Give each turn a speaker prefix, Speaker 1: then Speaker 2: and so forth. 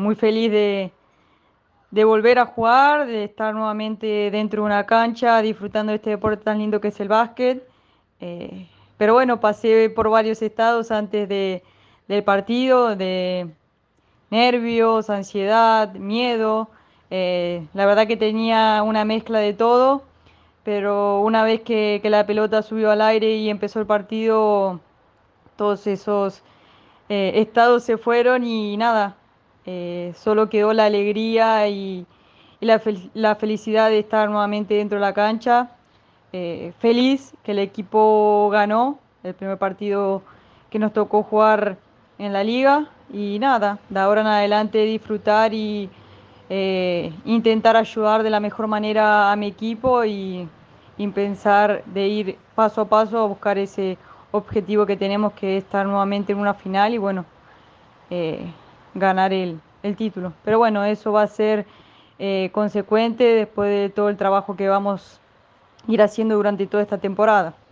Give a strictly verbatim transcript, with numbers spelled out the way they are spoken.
Speaker 1: muy feliz de, de volver a jugar, de estar nuevamente dentro de una cancha, disfrutando de este deporte tan lindo que es el básquet. Eh, pero bueno, pasé por varios estados antes de, del partido, de nervios, ansiedad, miedo. Eh, la verdad que tenía una mezcla de todo, pero una vez que, que la pelota subió al aire y empezó el partido, todos esos eh, estados se fueron y nada, eh, solo quedó la alegría y, y la, fel- la felicidad de estar nuevamente dentro de la cancha. Eh, feliz que el equipo ganó el primer partido que nos tocó jugar en la liga y nada, de ahora en adelante disfrutar y eh, intentar ayudar de la mejor manera a mi equipo y, y pensar de ir paso a paso a buscar ese objetivo que tenemos que es estar nuevamente en una final y bueno, eh, ganar el, el título. Pero bueno, eso va a ser eh, consecuente después de todo el trabajo que vamos a ir haciendo durante toda esta temporada.